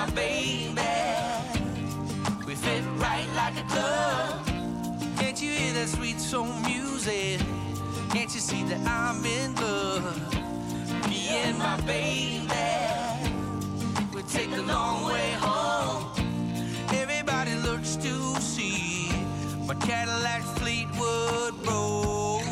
my baby, we fit right like a glove. Can't you hear that sweet soul music? Can't you see that I'm in love? Me and my baby, we take the long way home. Everybody looks to see my Cadillac Fleetwood roll.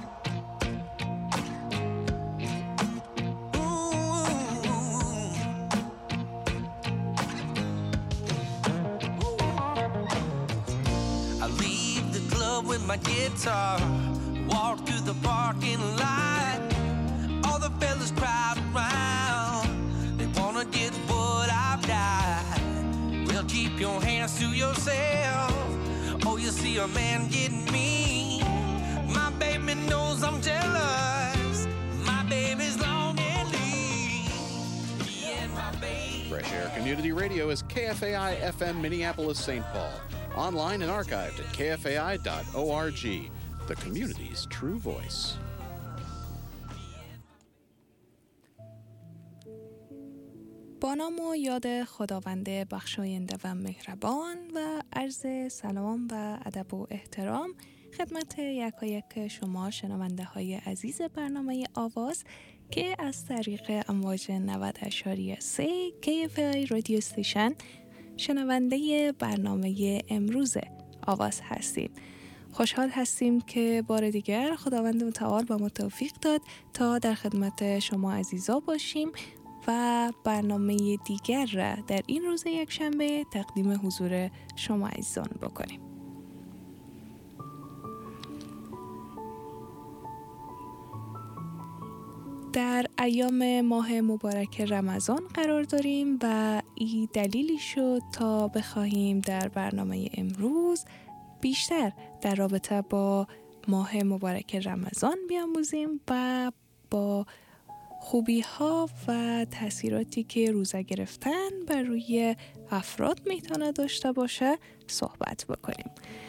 I leave the club with my guitar, walk through the parking lot. All the fellas crowd around, they wanna get what I've got. Well, keep your hands to yourself, oh, you see a man getting me. My baby knows I'm jealous, my baby's long and lean. Me and my baby. Fresh Air Community Radio is KFAI FM Minneapolis, St. Paul. Online and archived at kfai.org, the community's true voice. با نام و یاد خداوند بخشاینده و مهربان و عرض سلام و ادب و احترام خدمت یکایک شما شنونده های عزیز برنامه آواز که از طریق امواج 90.3 KFAI رادیو استیشن شنونده برنامه امروز آواز هستیم. خوشحال هستیم که بار دیگر خداوند متعال با ما توفیق داد تا در خدمت شما عزیزا باشیم و برنامه دیگر را در این روز یکشنبه تقدیم حضور شما عزیزان بکنیم. در ایام ماه مبارک رمضان قرار داریم و این دلیلی شد تا بخواهیم در برنامه امروز بیشتر در رابطه با ماه مبارک رمضان بیاموزیم و با خوبی ها و تأثیراتی که روزه گرفتن بر روی افراد میتونه داشته باشه صحبت بکنیم.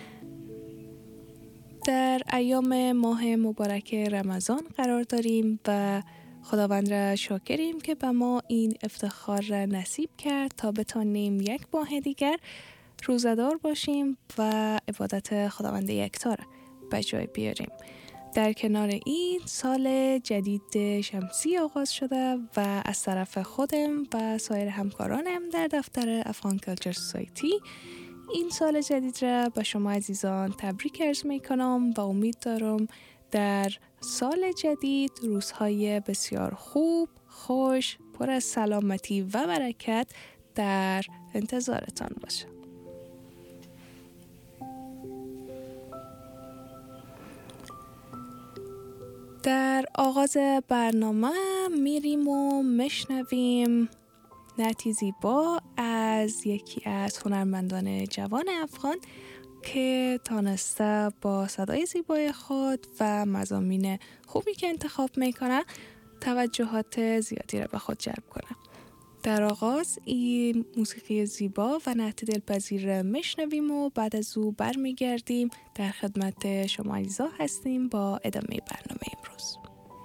در ایام ماه مبارک رمضان قرار داریم و خداوند را شاکریم که به ما این افتخار را نصیب کرد تا بتانیم یک ماه دیگر روزه‌دار باشیم و عبادت خداوند یکتا را به جای بیاریم. در کنار این سال جدید شمسی آغاز شده و از طرف خودم و سایر همکارانم در دفتر افغان کالچر سوسایتی این سال جدید را به شما عزیزان تبریک عرض میکنم و امید دارم در سال جدید روزهای بسیار خوب، خوش، پر از سلامتی و برکت در انتظارتان باشه. در آغاز برنامه میریم و میشنویم نعتی زیبا از یکی از هنرمندان جوان افغان که تانسته با صدای زیبای خود و مضامین خوبی که انتخاب میکنه توجهات زیادی را به خود جلب کنه. در آغاز این موسیقی زیبا و نعت دلپذیر میشنویم و بعد از او برمیگردیم در خدمت شما عزیزا هستیم با ادامه برنامه امروز.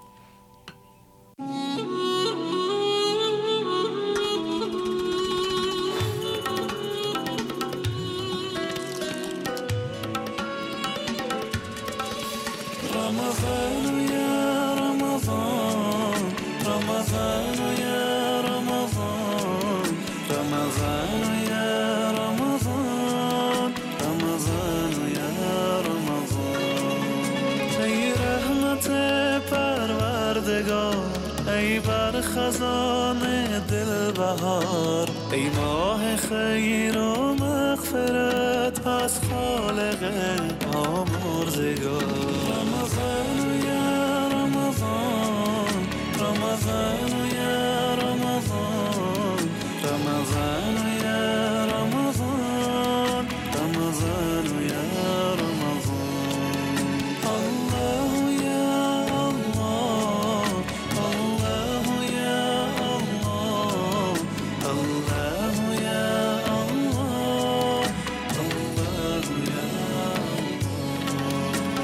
رمضان یا رمضان رمضان یا رمضان رمضان یا رمضان رمضان یا رمضان ای رحمت پروردگار ای بر خزان دل بهار ای ماه خیر و مغفرت از خالق آمرزگار رمضان یا رمضان رمضان یا رمضان رمضان یا رمضان رمضان یا رمضان الله یا الله الله یا الله الله یا الله الله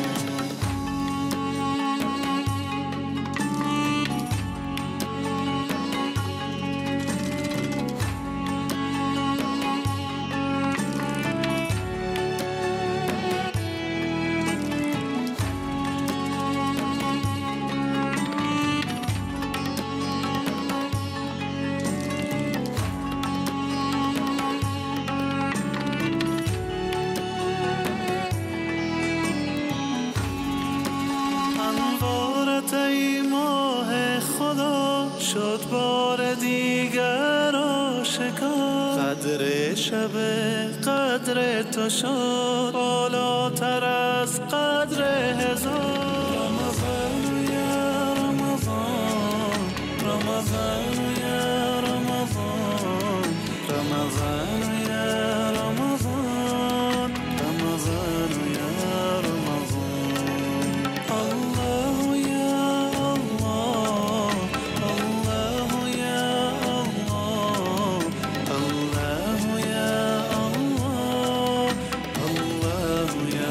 یا شد بار دیگر آشکار، قدر شب قدر تو شد بالاتر از قدر هزار. رمضان یا رمضان، رمضان یا رمضان، رمضان یا رمضان، رمضان یا رمضان. الله یا الله، الله یا الله، الله یا الله، الله یا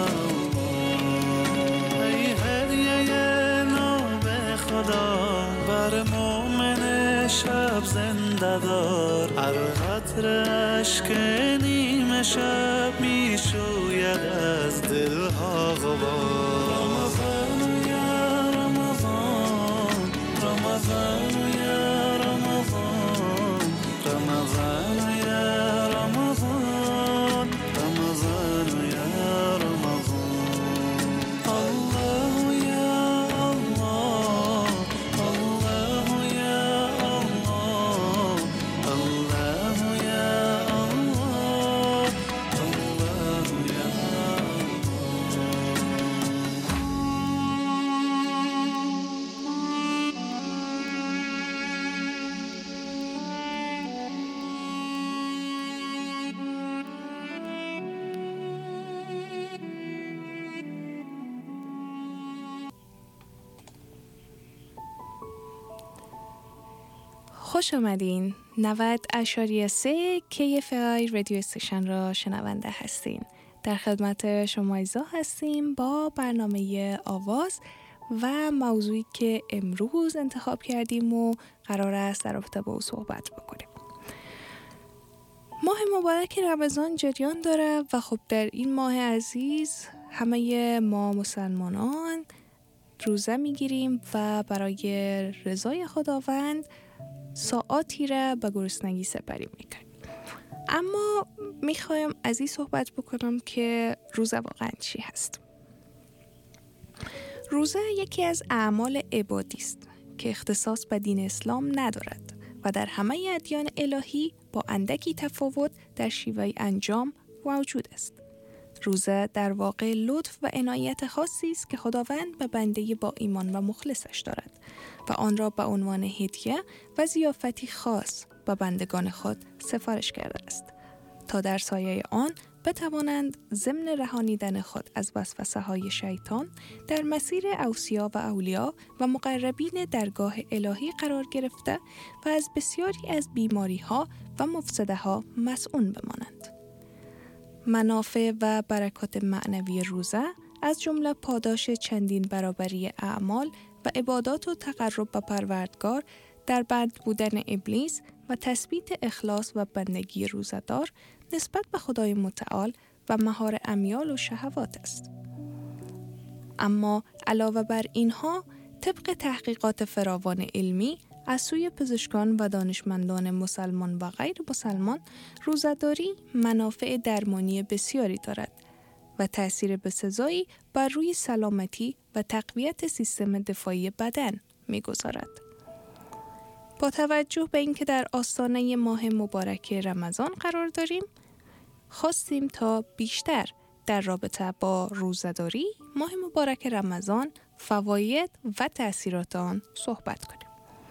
الله. ای هدیه نام خدا بر مومن شب زنده دار، هر قطره اشک نیمه شب می شوید از دلها غبار. رمضان یا رمضان، رمضان یا رمضان، رمضان یا رمضان، رمضان یا رمضان. الله یا الله، الله یا الله، الله یا الله، الله یا خوش آمدین. 90.3 KFI رادیو استیشن را شنونده هستین. در خدمت شما ایزا هستیم با برنامه آواز و موضوعی که امروز انتخاب کردیم و قرار است در رابطه با او صحبت بکنیم. ماه مبارک رمضان جریان داره و خب در این ماه عزیز همه ما مسلمانان روزه میگیریم و برای رضای خداوند ساعاتی را به گرسنگی سپری میکنیم. اما میخوایم از این صحبت بکنم که روزه واقعا چی هست. روزه یکی از اعمال عبادی است که اختصاص به دین اسلام ندارد و در همه ادیان الهی با اندکی تفاوت در شیوه انجام موجود است. روزه در واقع لطف و عنایت خاصی است که خداوند به بنده با ایمان و مخلصش دارد و آن را به عنوان هدیه و ضیافتی خاص به بندگان خود سفارش کرده است تا در سایه آن بتوانند ضمن رهانیدن خود از وسوسه های شیطان در مسیر اوصیا و اولیا و مقربین درگاه الهی قرار گرفته و از بسیاری از بیماری ها و مفسده ها مسئول بمانند. منافع و برکات معنوی روزه از جمله پاداش چندین برابری اعمال و عبادات و تقرب به پروردگار، در بند بودن ابلیس و تثبیت اخلاص و بندگی روزه‌دار نسبت به خدای متعال و مهار امیال و شهوات است. اما علاوه بر اینها، طبق تحقیقات فراوان علمی از سوی پزشکان و دانشمندان مسلمان و غیر مسلمان، روزه‌داری منافع درمانی بسیاری دارد و تأثیر بسزایی بر روی سلامتی و تقویت سیستم دفاعی بدن می‌گذارد. با توجه به اینکه در آستانه ماه مبارک رمضان قرار داریم، خواستیم تا بیشتر در رابطه با روزه‌داری، ماه مبارک رمضان، فواید و تأثیرات آن صحبت کنیم.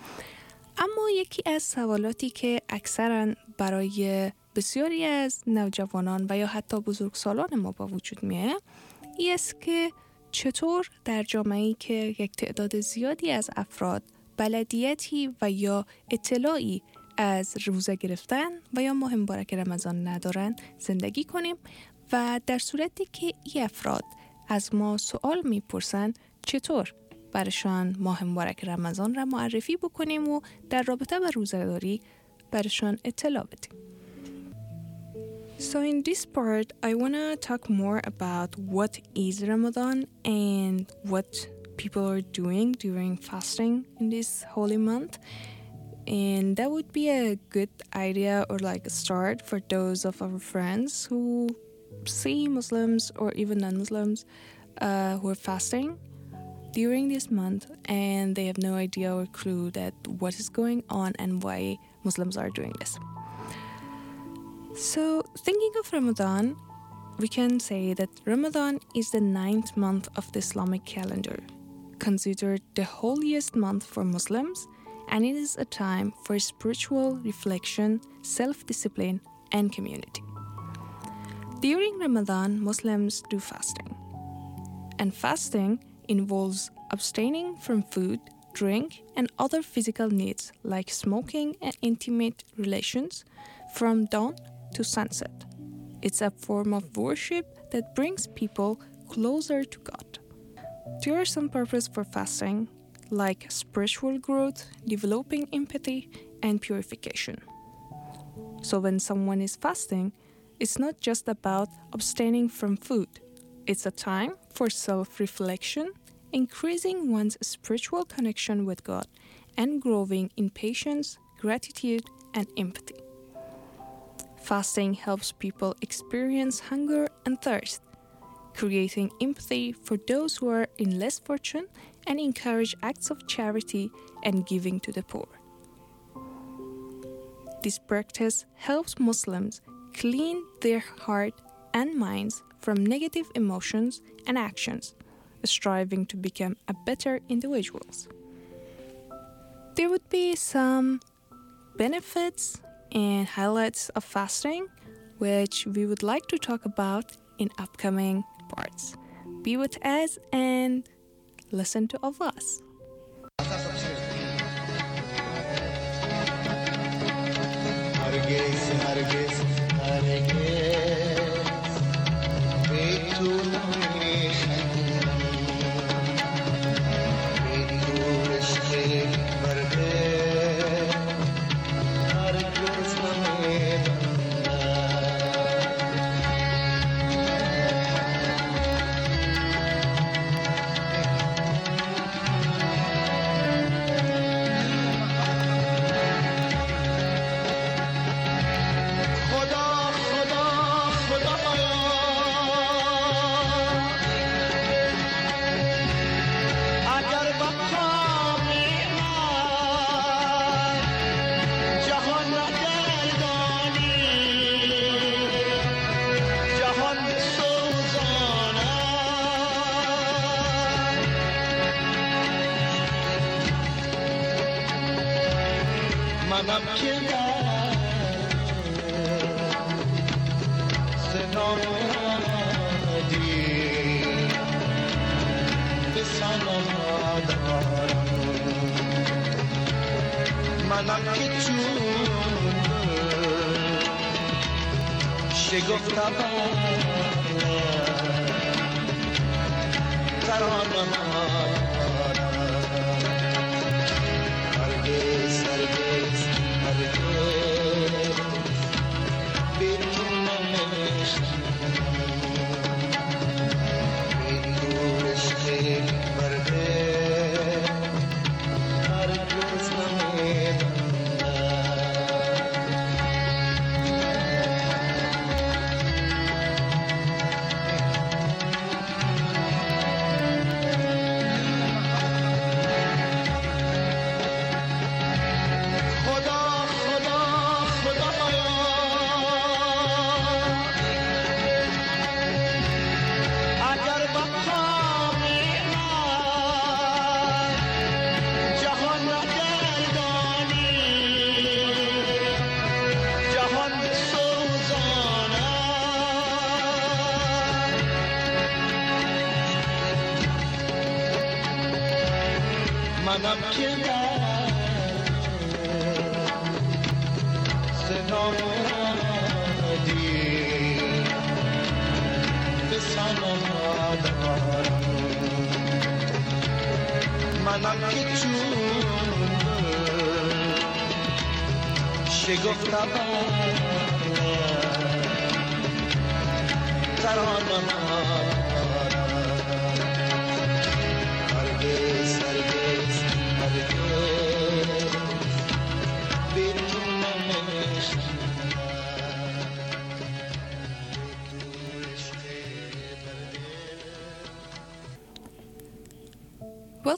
اما یکی از سوالاتی که اکثراً برای بسیاری از نوجوانان و یا حتی بزرگسالان ما با وجود میه این است که چطور در جامعه‌ای که یک تعداد زیادی از افراد بلدیتی و یا اطلاعی از روزه گرفتن و یا ماه مبارک رمضان ندارن زندگی کنیم و در صورتی که این افراد از ما سوال میپرسن چطور برشان ماه مبارک رمضان را معرفی بکنیم و در رابطه با روزه‌داری برشان اطلاع بدیم. So in this part, I want to talk more about what is Ramadan and what people are doing during fasting in this holy month. And that would be a good idea or like a start for those of our friends who see Muslims or even non-Muslims who are fasting. during this month and they have no idea or clue that what is going on and why Muslims are doing this. So thinking of Ramadan, we can say that Ramadan is the 9th month of the Islamic calendar, considered the holiest month for Muslims, and it is a time for spiritual reflection, self-discipline, and community. During Ramadan, Muslims do fasting. And fasting involves abstaining from food, drink, and other physical needs like smoking and intimate relations from dawn to sunset. It's a form of worship that brings people closer to God. There are some purposes for fasting, like spiritual growth, developing empathy, and purification. So when someone is fasting, it's not just about abstaining from food. It's a time for self-reflection, increasing one's spiritual connection with God, and growing in patience, gratitude, and empathy. Fasting helps people experience hunger and thirst, creating empathy for those who are in less fortune and encourage acts of charity and giving to the poor. This practice helps Muslims clean their heart and minds from negative emotions and actions, striving to become a better individuals. There would be some benefits and highlights of fasting, which we would like to talk about in upcoming parts. Be with us and listen to all of us.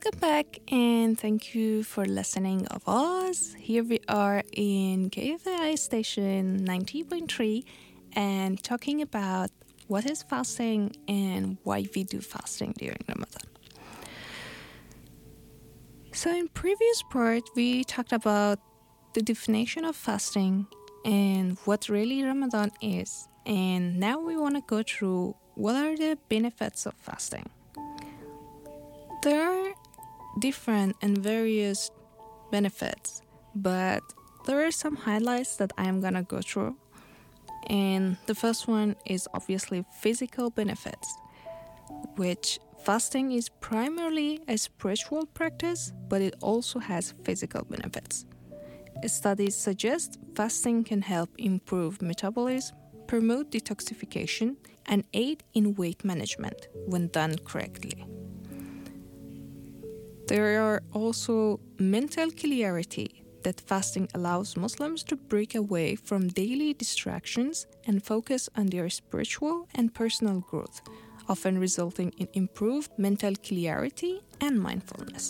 Welcome back and thank you for listening of us. Here we are in KFAI station 90.3 and talking about what is fasting and why we do fasting during Ramadan. So in previous part, we talked about the definition of fasting and what really Ramadan is. And now we want to go through what are the benefits of fasting. There are different and various benefits, but there are some highlights that I'm going to go through. And the first one is obviously physical benefits, which fasting is primarily a spiritual practice, but it also has physical benefits. Studies suggest fasting can help improve metabolism, promote detoxification, and aid in weight management when done correctly. There are also mental clarity that fasting allows Muslims to break away from daily distractions and focus on their spiritual and personal growth, often resulting in improved mental clarity and mindfulness.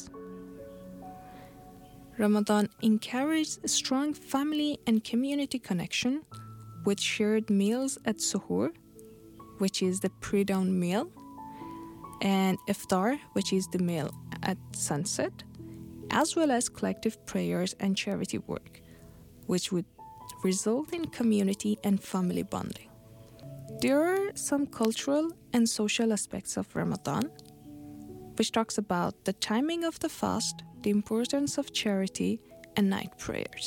Ramadan encourages strong family and community connection with shared meals at suhoor, which is the pre-dawn meal, and iftar, which is the meal at sunset, as well as collective prayers and charity work, which would result in community and family bonding. There are some cultural and social aspects of Ramadan, which talks about the timing of the fast, the importance of charity, and night prayers.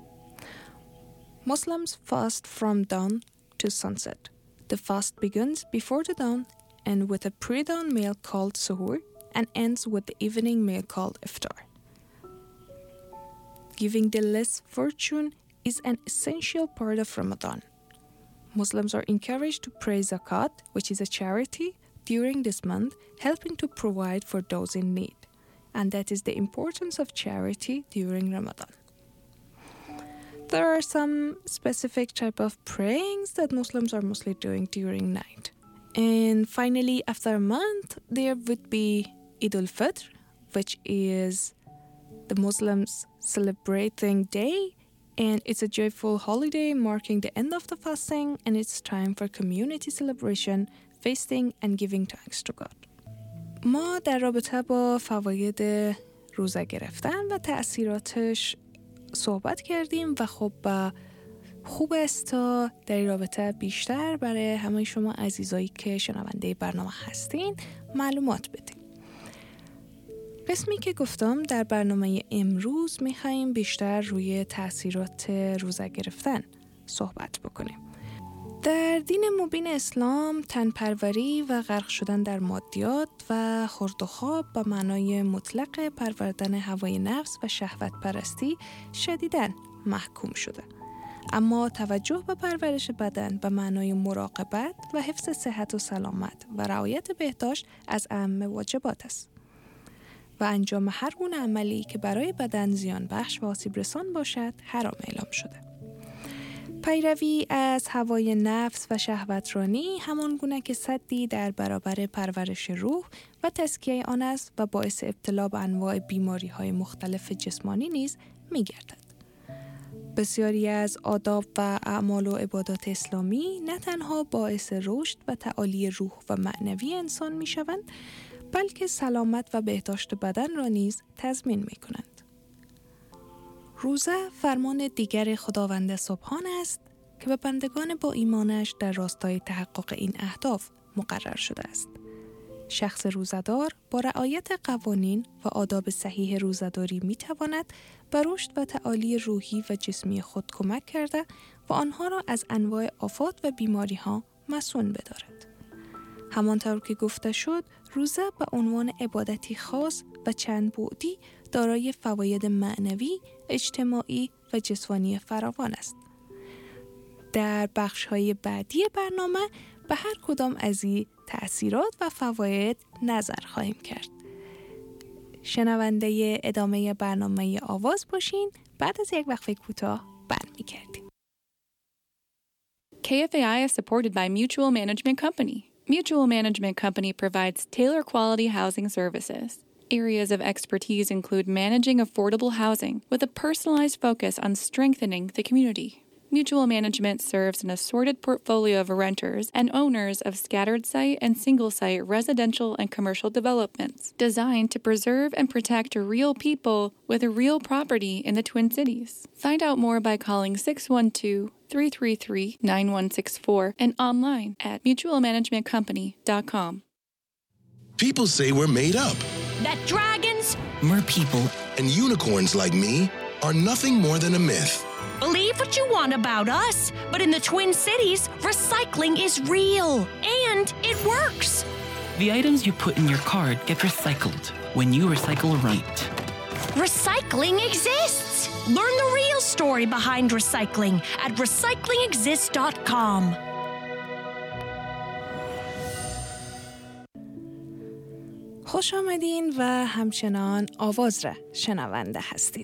Muslims fast from dawn to sunset. The fast begins before the dawn and with a pre-dawn meal called suhoor and ends with the evening meal called iftar. Giving the less fortune is an essential part of Ramadan. Muslims are encouraged to pay zakat, which is a charity, during this month, helping to provide for those in need. And that is the importance of charity during Ramadan. There are some specific type of prayings that Muslims are mostly doing during night. And finally, after a month, there would be Eid al-Fitr, which is the Muslims celebrating day, and it's a joyful holiday marking the end of the fasting, and it's time for community celebration, feasting, and giving thanks to God. ما در رابطه با فواید روزه گرفتن و تأثیراتش صحبت کردیم و خب خوب است تا در این رابطه بیشتر برای همه شما عزیزایی که شنونده برنامه هستین معلومات بدیم. قسمی که گفتم در برنامه امروز میخواییم بیشتر روی تأثیرات روزه گرفتن صحبت بکنیم. در دین مبین اسلام تنپروری و غرق شدن در مادیات و خورد و خواب به معنای مطلق پروردن هوای نفس و شهوت پرستی شدیداً محکوم شده. اما توجه به پرورش بدن به معنای مراقبت و حفظ صحت و سلامت و رعایت بهداشت از اهم واجبات است. و انجام هر گونه عملی که برای بدن زیان بخش و آسیب رسان باشد حرام اعلام شده. پیروی از هوای نفس و شهوترانی همان گونه که سدی در برابر پرورش روح و تزکیه آن است و باعث ابتلا به انواع بیماری‌های مختلف جسمانی نیز می‌گردد. بسیاری از آداب و اعمال و عبادات اسلامی نه تنها باعث رشد و تعالی روح و معنوی انسان می‌شوند، بلکه سلامت و بهداشت بدن را نیز تضمین می‌کنند. روزه فرمان دیگر خداوند سبحان است که به بندگان با ایمانش در راستای تحقق این اهداف مقرر شده است. شخص روزه‌دار با رعایت قوانین و آداب صحیح روزه‌داری می‌تواند به رشد و تعالی روحی و جسمی خود کمک کرده و آنها را از انواع آفات و بیماری‌ها مصون بدارد. همانطور که گفته شد، روزه به عنوان عبادتی خاص و چند بعدی دارای فواید معنوی، اجتماعی و جسمانی فراوان است. در بخش‌های بعدی برنامه به هر کدام از این تأثیرات و فواید نظر خواهیم کرد. شنونده ادامه برنامه آواز باشین، بعد از یک وقفه کوتاه برمیگردیم. KFAI is supported by Mutual Management Company. Mutual Management Company provides tailor quality housing services. areas of expertise include managing affordable housing with a personalized focus on strengthening the community. Mutual Management serves an assorted portfolio of renters and owners of scattered site and single-site residential and commercial developments designed to preserve and protect real people with a real property in the Twin Cities. Find out more by calling 612-333-9164 and online at mutualmanagementcompany.com. People say we're made up. That dragons, merpeople, and unicorns like me are nothing more than a myth. Believe what you want about us, but in the Twin Cities, recycling is real, and it works. The items you put in your card get recycled when you recycle right. Recycling exists. Learn the real story behind recycling at recyclingexist.com. خوش آمدین و همچنان آواز را شنونده هستید.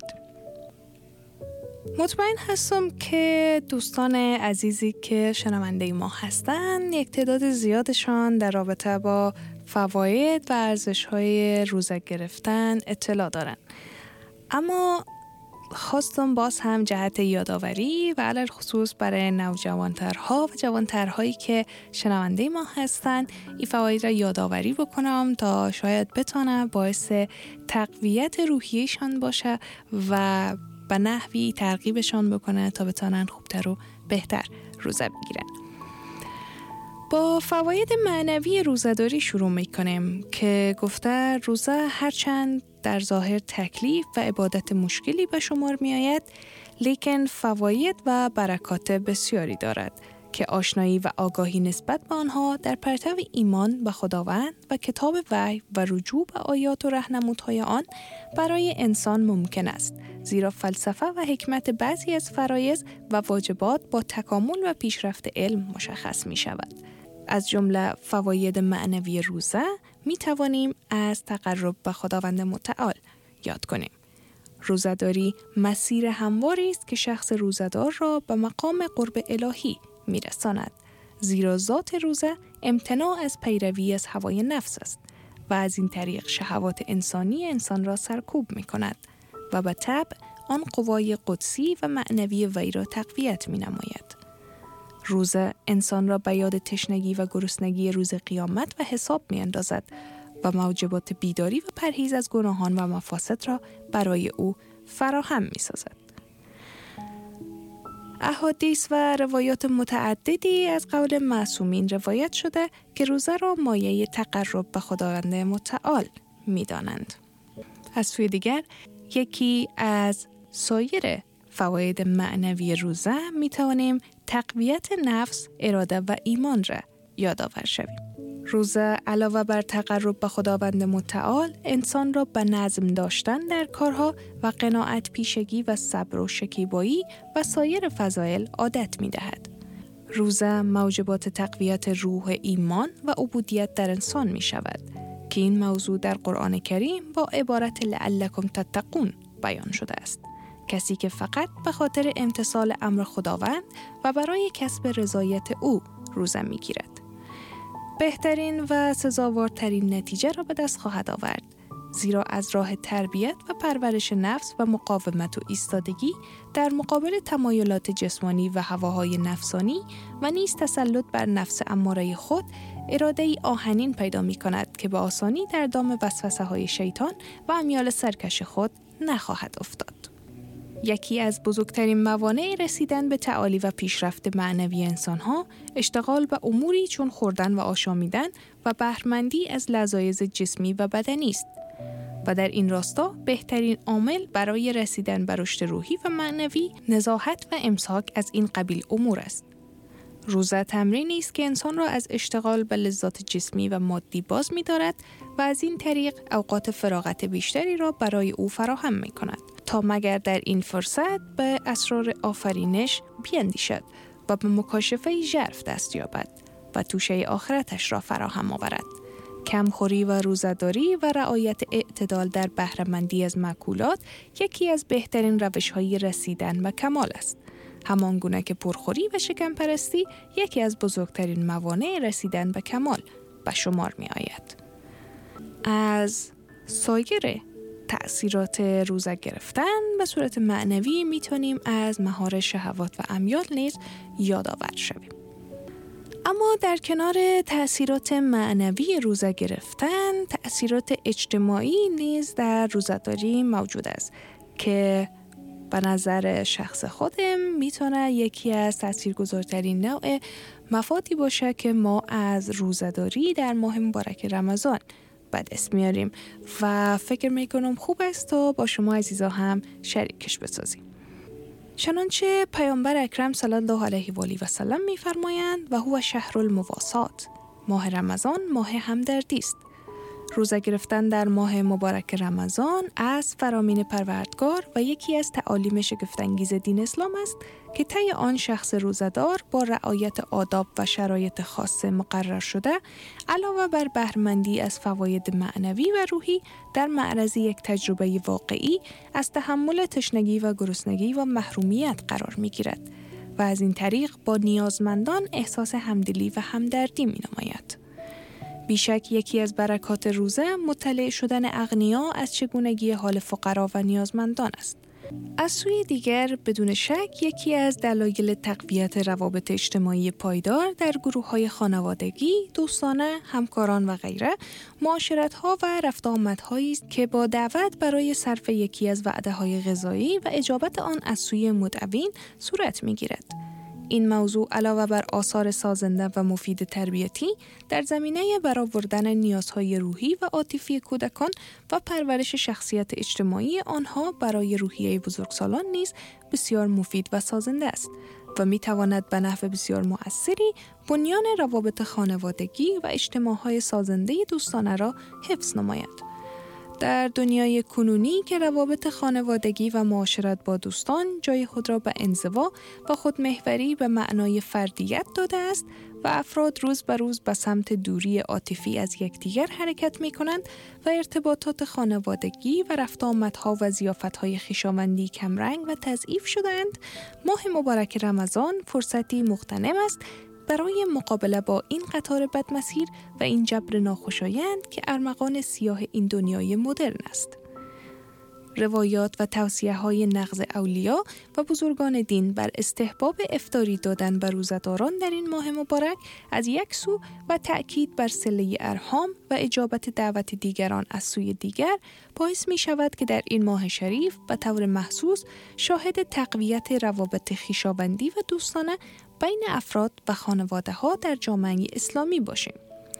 مطمئن هستم که دوستان عزیزی که شنونده ما هستند یک تعداد زیادشان در رابطه با فواید و ارزش‌های روزه گرفتن اطلاع دارند. اما خواستم باز هم جهت یادآوری و علل خصوص برای نوجوانترها و جوانترهایی که شنونده ما هستند این فواید را یادآوری بکنم تا شاید بتونه باعث تقویت روحیه‌شان باشه و به نحوی ترغیبشان بکنه تا بتونن خوبتر و بهتر روزه بگیرن. با فواید معنوی روزه‌داری شروع میکنیم که گفته روزه هرچند در ظاهر تکلیف و عبادت مشکلی به شمار می آید، لیکن فواید و برکات بسیاری دارد که آشنایی و آگاهی نسبت به آنها در پرتو ایمان به خداوند و کتاب وحی و رجوع به آیات و راهنمودهای آن برای انسان ممکن است، زیرا فلسفه و حکمت بعضی از فرایض و واجبات با تکامل و پیشرفت علم مشخص می شود. از جمله فواید معنوی روزه می توانیم از تقرب به خداوند متعال یاد کنیم. روزه‌داری مسیر همواری است که شخص روزه‌دار را به مقام قرب الهی می رساند، زیرا ذات روزه امتناع از پیروی از هوای نفس است و از این طریق شهوات انسانی انسان را سرکوب می کند و به طبع آن قوای قدسی و معنوی وی را تقویت می نماید. روزه انسان را به یاد تشنگی و گرسنگی روز قیامت و حساب می اندازد و موجبات بیداری و پرهیز از گناهان و مفاسد را برای او فراهم می سازد. احادیث و روایات متعددی از قول معصومین روایت شده که روزه را مایه تقرب به خداوند متعال می دانند. از سوی دیگر یکی از سایر فواید معنوی روزه می توانیم تقویت نفس، اراده و ایمان را یادآور شویم. روزه علاوه بر تقرب به خداوند متعال انسان را به نظم داشتن در کارها و قناعت پیشگی و صبر و شکیبایی و سایر فضایل عادت می دهد. روزه موجبات تقویت روح ایمان و عبودیت در انسان می شود که این موضوع در قرآن کریم با عبارت لعلکم تتقون بیان شده است. کسی که فقط به خاطر امتثال امر خداوند و برای کسب رضایت او روزه می گیرد. بهترین و سزاوارترین نتیجه را به دست خواهد آورد، زیرا از راه تربیت و پرورش نفس و مقاومت و ایستادگی در مقابل تمایلات جسمانی و هواهای نفسانی و نیز تسلط بر نفس اماره خود اراده‌ای آهنین پیدا می کند که به آسانی در دام وسوسه‌های شیطان و امیال سرکش خود نخواهد افتاد. یکی از بزرگترین موانع رسیدن به تعالی و پیشرفت معنوی انسان‌ها اشتغال به اموری چون خوردن و آشامیدن و بهره‌مندی از لذایذ جسمی و بدنی است و در این راستا بهترین عامل برای رسیدن به رشد روحی و معنوی نزاهت و امساک از این قبیل امور است. روزه تمرینی است که انسان را از اشتغال به لذات جسمی و مادی باز می‌دارد و از این طریق اوقات فراغت بیشتری را برای او فراهم می‌کند تا مگر در این فرصت به اسرار آفرینش بیندیشد و به مکاشفه ژرف دست یابد و توشه آخرتش را فراهم آورد. کمخوری و روزه‌داری و رعایت اعتدال در بهره‌مندی از مأکولات یکی از بهترین روش‌های رسیدن به کمال است. همانگونه که پرخوری و شکمپرستی یکی از بزرگترین موانع رسیدن به کمال به شمار می آید. از سایر تأثیرات روزه گرفتن به صورت معنوی میتونیم از مهار شهوات و امیال نیز یادآور شویم. اما در کنار تأثیرات معنوی روزه گرفتن، تأثیرات اجتماعی نیز در روزه‌داری موجود است که به نظر شخص خودم میتونه یکی از تاثیرگذارترین نوع مفادی باشه که ما از روزه‌داری در ماه مبارک رمضان به دست میاریم و فکر میکنم خوب است تا با شما عزیزا هم شریکش بسازیم. چنانچه پیامبر اکرم صلی الله علیه و آله و سلم میفرمایند و هو شهر المواسات، ماه رمضان ماه همدردی است. روزه گرفتن در ماه مبارک رمضان از فرامین پروردگار و یکی از تعالیم شگفت‌انگیز دین اسلام است که طی آن شخص روزه‌دار با رعایت آداب و شرایط خاص مقرر شده علاوه بر بهره‌مندی از فواید معنوی و روحی در معرض یک تجربه واقعی از تحمل تشنگی و گرسنگی و محرومیت قرار می‌گیرد و از این طریق با نیازمندان احساس همدلی و همدردی می‌نماید. بیشک یکی از برکات روزه مطلع شدن اغنیا از چگونگی حال فقرا و نیازمندان است. از سوی دیگر بدون شک یکی از دلایل تقویت روابط اجتماعی پایدار در گروه‌های خانوادگی، دوستانه، همکاران و غیره معاشرت‌ها و رفت آمدهایی است که با دعوت برای صرف یکی از وعده‌های غذایی و اجابت آن از سوی مدعوین صورت می‌گیرد. این موضوع علاوه بر آثار سازنده و مفید تربیتی در زمینه برآوردن نیازهای روحی و عاطفی کودکان و پرورش شخصیت اجتماعی آنها برای روحیه بزرگسالان نیز بسیار مفید و سازنده است و می‌تواند به نحو بسیار مؤثری بنیان روابط خانوادگی و اجتماعهای سازنده دوستانه را حفظ نماید. در دنیای کنونی که روابط خانوادگی و معاشرت با دوستان جای خود را به انزوا و خودمحوری به معنای فردیت داده است و افراد روز به روز به سمت دوری عاطفی از یکدیگر حرکت می کنند و ارتباطات خانوادگی و رفت آمدها و ضیافت‌های خویشاوندی کمرنگ و تضعیف شدند، ماه مبارک رمضان فرصتی مغتنم است برای مقابله با این قطار بدمسیر و این جبر ناخوشایند که ارمغان سیاه این دنیای مدرن است. روایات و توصیه‌های نغز اولیا و بزرگان دین بر استحباب افطاری دادن به روزه‌داران در این ماه مبارک از یک سو و تأکید بر صله ارحام و اجابت دعوت دیگران از سوی دیگر باعث می شود که در این ماه شریف به طور محسوس شاهد تقویت روابط خویشاوندی و دوستانه بین افراد و خانواده‌ها در جامعه اسلامی باشیم.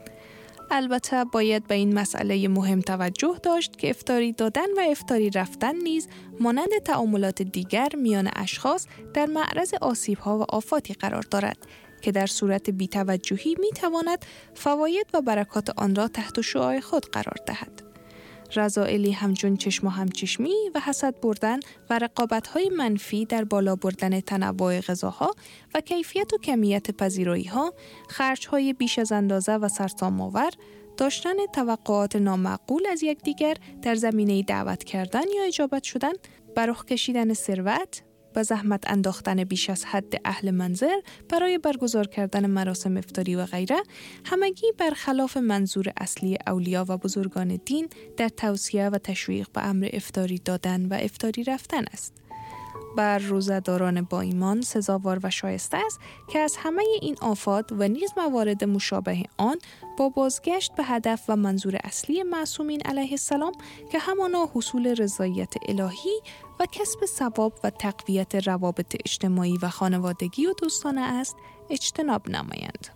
البته باید به این مسئله مهم توجه داشت که افطاری دادن و افطاری رفتن نیز مانند تعاملات دیگر میان اشخاص در معرض آسیب‌ها و آفاتی قرار دارد که در صورت بی‌توجهی می‌تواند فواید و برکات آن را تحت شعاع خود قرار دهد. رذائلی همچون چشم و همچشمی و حسد بردن و رقابت‌های منفی در بالا بردن تنوع غذاها و کیفیت و کمیت پذیرایی‌ها، خرج‌های بیش از اندازه و سرسام‌آور، داشتن توقعات نامعقول از یکدیگر در زمینه دعوت کردن یا اجابت شدن، به رخ کشیدن ثروت، به زحمت انداختن بیش از حد اهل منظر برای برگزار کردن مراسم افطاری و غیره، همگی برخلاف منظور اصلی اولیا و بزرگان دین در توصیه و تشویق به امر افطاری دادن و افطاری رفتن است. بر روزه‌داران با ایمان سزاوار و شایسته است که از همه این آفات و نیز موارد مشابه آن با بازگشت به هدف و منظور اصلی معصومین علیه السلام که همانا حصول رضایت الهی و کسب ثواب و تقویت روابط اجتماعی و خانوادگی و دوستانه است اجتناب نمایند.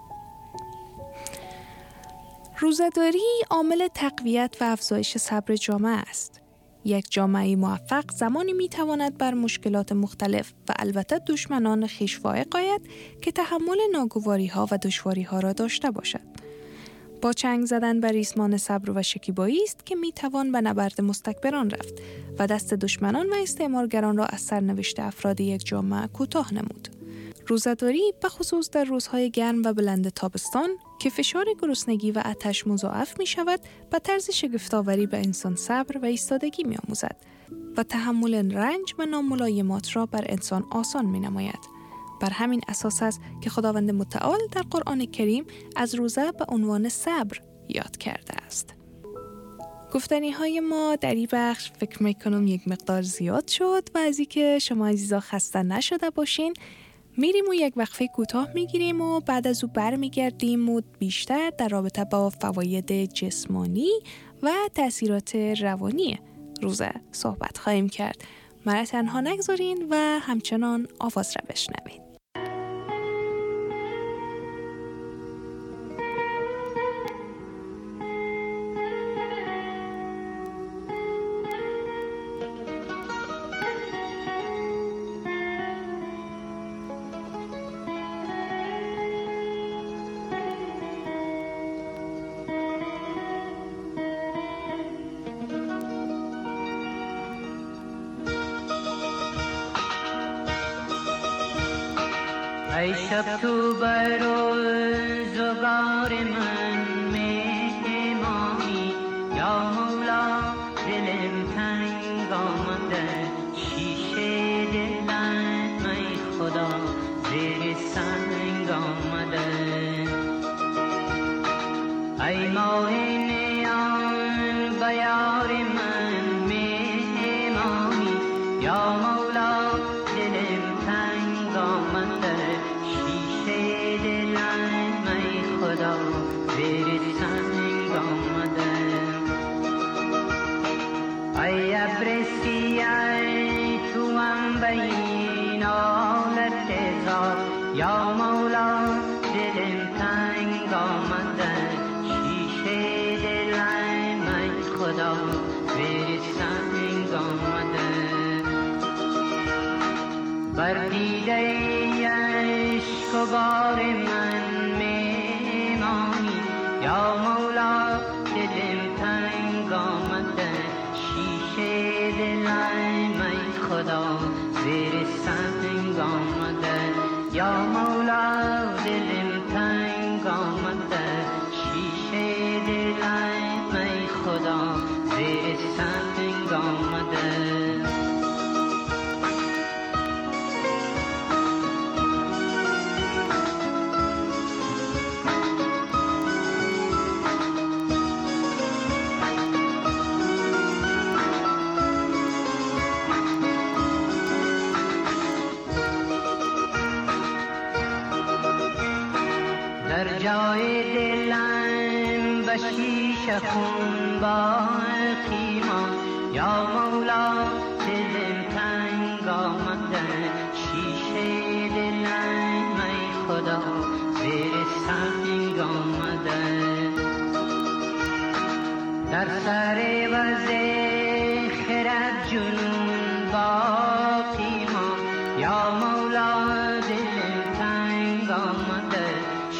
روزه‌داری عامل تقویت و افزایش صبر جامعه است. یک جامعه موفق زمانی میتواند بر مشکلات مختلف و البته دشمنان خویش فائق آید که تحمل ناگواری‌ها و دشواری‌ها را داشته باشد. با چنگ زدن بر ریسمان صبر و شکیبایی است که میتوان به نبرد مستکبران رفت و دست دشمنان و استعمارگران را از سرنوشت افراد یک جامعه کوتاه نمود. روزه‌داری به خصوص در روزهای گرم و بلند تابستان که فشار گرسنگی و آتش مضاعف می شود به طرز شگفت‌آوری به انسان صبر و ایستادگی می آموزد و تحمل رنج و ناملایمات را بر انسان آسان می نماید. بر همین اساس است که خداوند متعال در قرآن کریم از روزه به عنوان صبر یاد کرده است. گفتنی های ما در این بخش فکر میکنم یک مقدار زیاد شد و از اینکه شما عزیزا خسته نشده باشین میریم و یک وقفه کوتاه میگیریم و بعد از او برمیگردیم و بیشتر در رابطه با فواید جسمانی و تأثیرات روانی روزه صحبت خواهیم کرد. مرا تنها نگذارین و همچنان آواز را بشنوید. ای شب تو بر روزگار من مهمانی یا مولا دلم تنگ آمده شیشه دلم ای خدا زیر سنگ آمده ای ماه نیان بیار من مهمانی یا مولا دلم تنگ آمده زیر سنگ آمده ای ابر سیاه تو هم بین آلت زار یا مولا دلم تنگ آمده شیشه دلم ای خدا زیر سنگ آمده بر دیده عشق و بار من یا مولا دلم تنگ آمده شیشه دلم ای خدا زیر سنگ آمده یا مولا دلم تنگ آمده شیشه دلم ای خدا زیر سنگ آمده در جای دلم به شیشه خون باقی ماند یا مولا دلم تنگ آمده شیشه دلم ای خدا زیر سنگ آمده در سر وز خرد جنون باقی ماند یا مولا دلم تنگ آمده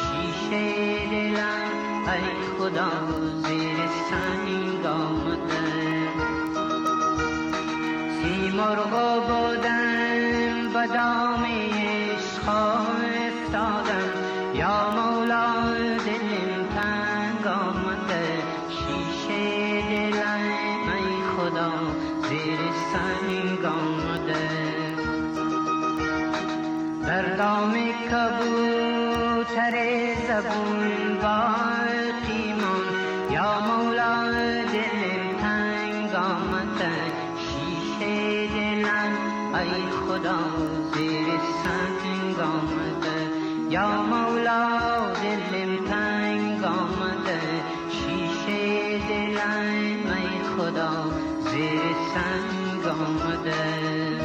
دلم ای خدا زیر سنگ آمده سیمرغ بودم به دام عشق افتادم یا مولا دلم تنگ آمده شیشه دلم ای خدا زیر سنگ آمده در دام کبوتر زبون باقی ماند یا مولا دلم تنگ آمده شیشه دلم ای خدا زیر سنگ آمده یا مولا دلم تنگ آمده شیشه دلم ای خدا زیر سنگ آمده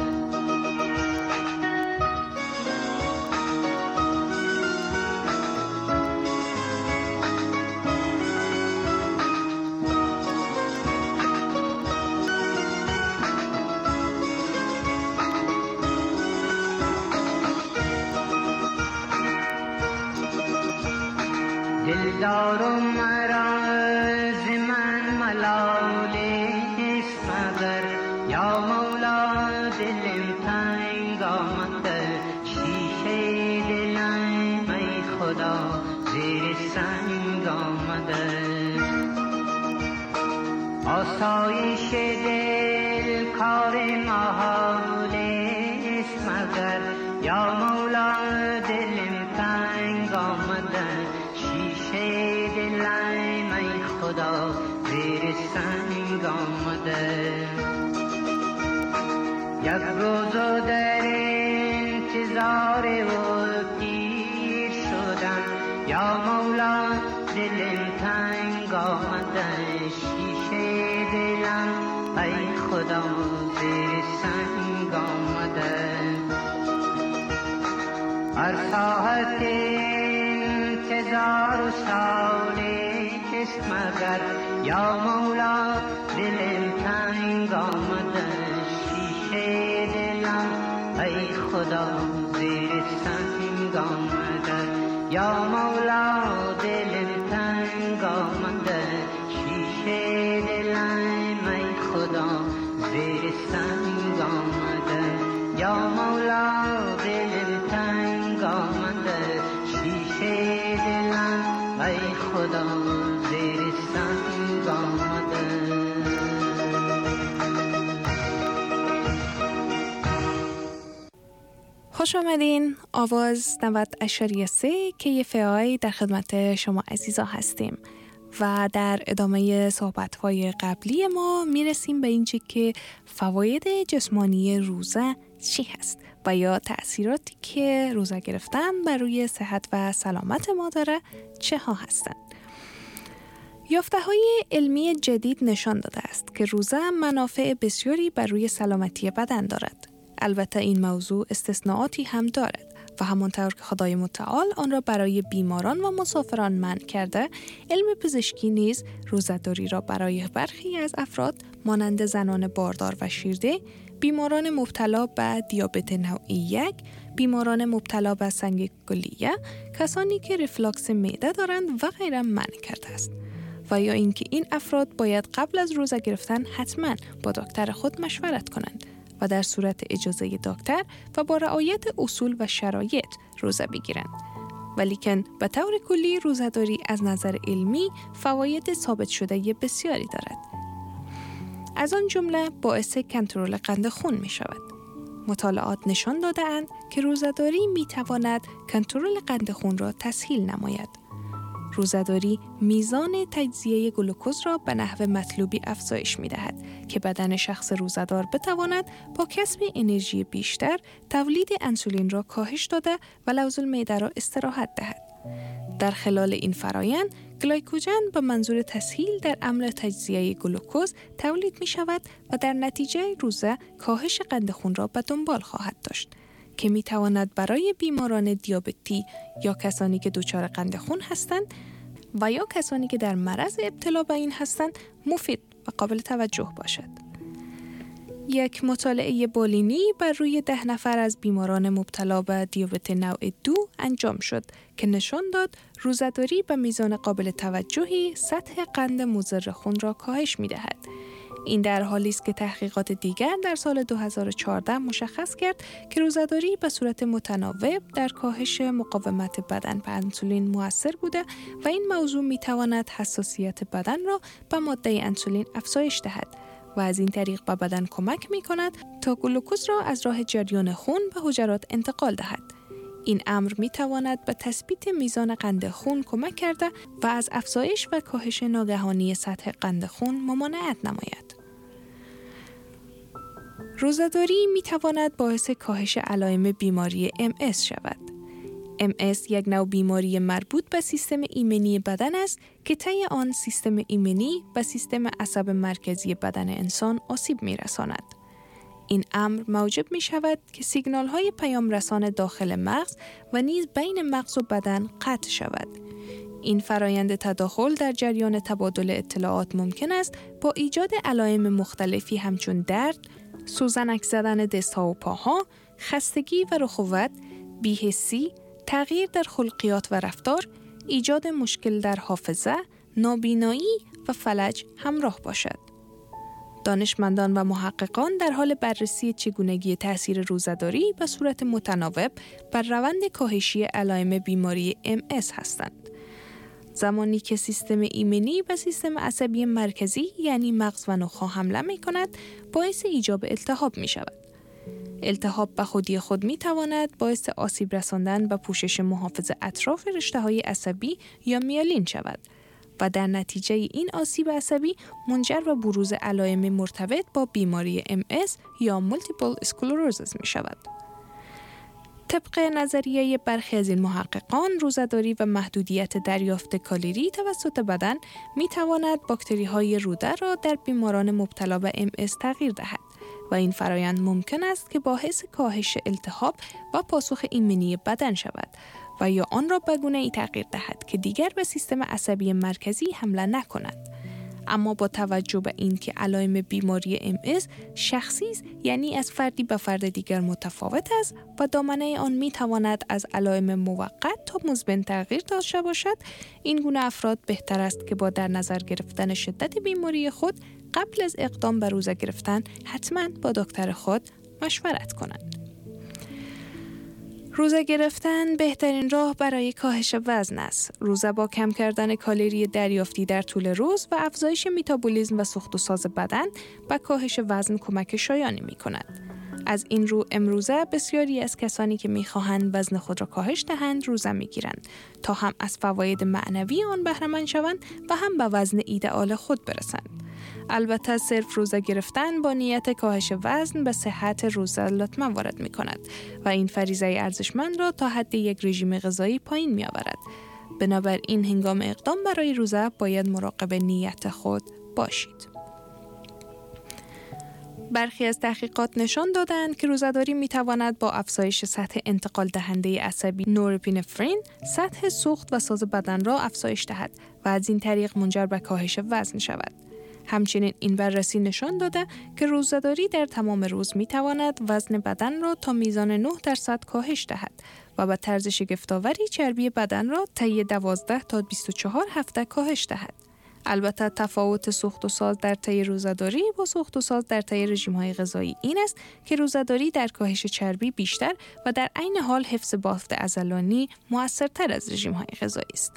دلدارم مراز من ملال است مگر یا مولا دلم تنگ آمده شیشه دلم ای خدا زیر سنگ آمده آسایش دل کار محال است مگر یا مولا دلم تنگ آمده شیشه دلم ای خدا زیر سنگ آمده یک روز در انتظار و پیر شدم یا مولا دلم تنگ آمده شیشه دلم ای خدا زیر سنگ آمده هر ساعت انتظار و ساله است مگر یا مولا دلم تنگ آمده شیشه دلم ای خدا زیر سنگ آمده یا مولا دلم تنگ آمده شیشه دلم ای خدا زیر سنگ آمده یا مولا دلم تنگ آمده شیشه دلم ای خدا زیر سنگ آمده خوش آمدین. آواز 90.3 KFAI در خدمت شما عزیزا هستیم و در ادامه صحبت‌های قبلی ما میرسیم به اینجا که فواید جسمانی روزه چی هست و یا تأثیراتی که روزه گرفتن بر روی صحت و سلامت ما داره چه ها هستند. یافته‌های علمی جدید نشان داده است که روزه منافع بسیاری بر روی سلامتی بدن دارد. البته این موضوع استثناءاتی هم دارد و همانطور که خدای متعال آن را برای بیماران و مسافران منع کرده، علم پزشکی نیز روزه‌داری را برای برخی از افراد مانند زنان باردار و شیرده، بیماران مبتلا به دیابت نوع 1، بیماران مبتلا به سنگ کلیه، کسانی که ریفلاکس معده دارند و غیره منع کرده است. و یا اینکه این افراد باید قبل از روزه گرفتن حتما با دکتر خود مشورت کنند و در صورت اجازه دکتر و با رعایت اصول و شرایط روزه بگیرند. ولیکن به طور کلی روزه‌داری از نظر علمی فواید ثابت شده بسیاری دارد. از آن جمله باعث کنترل قند خون می شود. مطالعات نشان داده‌اند که روزه‌داری می تواند کنترل قند خون را تسهیل نماید. روزه‌داری میزان تجزیه گلوکوز را به نحو مطلوبی افزایش می‌دهد که بدن شخص روزه‌دار بتواند با کسب انرژی بیشتر تولید انسولین را کاهش داده و لوز المعده را استراحت دهد. در خلال این فرایند گلایکوژن به منظور تسهیل در عمل تجزیه گلوکوز تولید می‌شود و در نتیجه روزه کاهش قند خون را به دنبال خواهد داشت که می‌تواند برای بیماران دیابتی یا کسانی که دچار قند خون هستند و یا کسانی که در معرض ابتلا به این هستند مفید و قابل توجه باشد. یک مطالعه بالینی بر روی 10 نفر از بیماران مبتلا به دیابت نوع 2 انجام شد که نشان داد روزه‌داری به میزان قابل توجهی سطح قند مضر خون را کاهش می‌دهد. این در حالی است که تحقیقات دیگر در سال 2014 مشخص کرد که روزه‌داری به صورت متناوب در کاهش مقاومت بدن به انسولین مؤثر بوده و این موضوع می‌تواند حساسیت بدن را به ماده انسولین افزایش دهد و از این طریق به بدن کمک می‌کند تا گلوکوز را از راه جریان خون به حجرات انتقال دهد. این امر می‌تواند به تثبیت میزان قند خون کمک کرده و از افزایش و کاهش ناگهانی سطح قند خون ممانعت نماید. روزه‌داری می‌تواند باعث کاهش علائم بیماری MS شود. MS یک نوع بیماری مربوط به سیستم ایمنی بدن است که طی آن سیستم ایمنی به سیستم عصب مرکزی بدن انسان آسیب می‌رساند. این امر موجب می شود که سیگنال های پیام رسان داخل مغز و نیز بین مغز و بدن قطع شود. این فرایند تداخل در جریان تبادل اطلاعات ممکن است با ایجاد علائم مختلفی همچون درد، سوزنک زدن دست‌ها و پاها، خستگی و رخوت، بی‌حسی، تغییر در خلقیات و رفتار، ایجاد مشکل در حافظه، نابینایی و فلج همراه باشد. دانشمندان و محققان در حال بررسی چگونگی تأثیر روزه‌داری به صورت متناوب بر روند کاهشی علائم بیماری MS هستند. زمانی که سیستم ایمنی به سیستم عصبی مرکزی یعنی مغز و نخاع حمله می کند، باعث ایجاب التهاب می شود. التهاب به خودی خود می تواند باعث آسیب رساندن به پوشش محافظ اطراف رشته‌های عصبی یا میالین شود و در نتیجه این آسیب عصبی منجر به بروز علائم مرتبط با بیماری MS یا مولتیپل اسکلروزیس می شود. طبق نظریه برخی از این محققان، روزه‌داری و محدودیت دریافت کالری توسط بدن می تواند باکتری‌های روده را در بیماران مبتلا به MS تغییر دهد و این فرایند ممکن است که باعث کاهش التهاب و پاسخ ایمنی بدن شود و یا آن را به گونه‌ای تغییر دهد که دیگر به سیستم عصبی مرکزی حمله نکند. اما با توجه به اینکه علائم بیماری MS شخصی است، یعنی از فردی به فرد دیگر متفاوت است و دامنه آن می تواند از علائم موقت تا مزمن تغییر داشته باشد، این گونه افراد بهتر است که با در نظر گرفتن شدت بیماری خود قبل از اقدام به روزه گرفتن حتما با دکتر خود مشورت کنند. روزه گرفتن بهترین راه برای کاهش وزن است. روزه با کم کردن کالری دریافتی در طول روز و افزایش متابولیسم و سوخت و ساز بدن به کاهش وزن کمک شایانی می کند. از این رو امروزه بسیاری از کسانی که می خواهند وزن خود را کاهش دهند روزه می گیرند تا هم از فواید معنوی آن بهره مند شوند و هم به وزن ایدئال خود برسند. البته صرف روزه گرفتن با نیت کاهش وزن به صحت روزه لطمه وارد می کند و این فریضه ارزشمند را تا حد یک رژیم غذایی پایین می آورد. بنابراین هنگام اقدام برای روزه باید مراقب نیت خود باشید. برخی از تحقیقات نشان دادند که روزه‌داری می‌تواند با افزایش سطح انتقال دهنده عصبی نورپینفرین، سطح سوخت و ساز بدن را افزایش دهد و از این طریق منجر به کاهش وزن شود. همچنین این بررسی نشان داده که روزه‌داری در تمام روز می‌تواند وزن بدن را تا میزان 9% کاهش دهد و به طرز شگفت‌آوری چربی بدن را طی 12 تا 24 هفته کاهش دهد. البته تفاوت سوخت و ساز در طی روزه‌داری با سوخت و ساز در طی رژیم‌های غذایی این است که روزه‌داری در کاهش چربی بیشتر و در عین حال حفظ بافت عضلانی مؤثرتر از رژیم‌های غذایی است.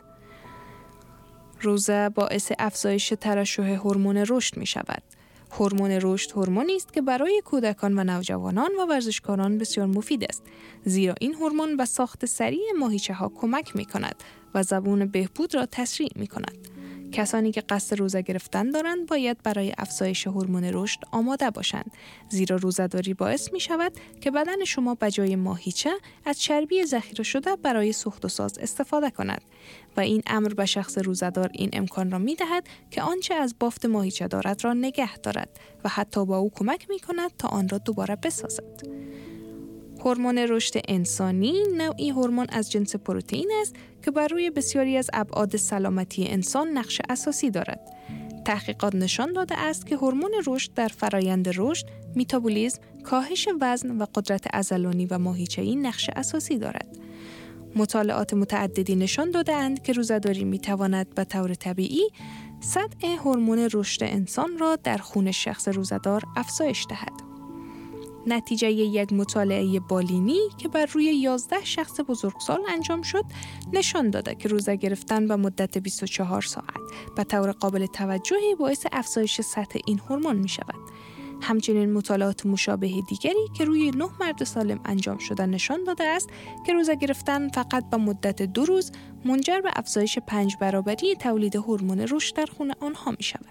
روزه باعث افزایش ترشح هورمون رشد می‌شود. هورمون رشد هورمونی است که برای کودکان و نوجوانان و ورزشکاران بسیار مفید است، زیرا این هورمون به ساخت سریع ماهیچه‌ها کمک می‌کند و زبون بهبود را تسریع می‌کند. کسانی که قصد روزه گرفتن دارند باید برای افزایش هورمون رشد آماده باشند، زیرا روزه‌داری باعث می شود که بدن شما به جای ماهیچه از چربی ذخیره شده برای سوخت و ساز استفاده کند و این امر به شخص روزه‌دار این امکان را می دهد که آنچه از بافت ماهیچه دارد را نگه دارد و حتی با او کمک می کند تا آن را دوباره بسازد. هورمون رشد انسانی نوعی هورمون از جنس پروتئین است که بر روی بسیاری از ابعاد سلامتی انسان نقش اساسی دارد. تحقیقات نشان داده است که هورمون رشد در فرایند رشد، متابولیسم، کاهش وزن و قدرت عضلانی و ماهیچه‌ای نقش اساسی دارد. مطالعات متعددی نشان داده اند که روزه‌داری می‌تواند به طور طبیعی سطح هورمون رشد انسان را در خون شخص روزه‌دار افزایش دهد. نتیجه یک مطالعه بالینی که بر روی 11 شخص بزرگسال انجام شد نشان داده که روزه گرفتن به مدت 24 ساعت به طور قابل توجهی باعث افزایش سطح این هورمون می شود. همچنین مطالعات مشابه دیگری که روی 9 مرد سالم انجام شده نشان داده است که روزه گرفتن فقط به مدت 2 روز منجر به افزایش 5 برابری تولید هورمون رشد در خون آنها می شود.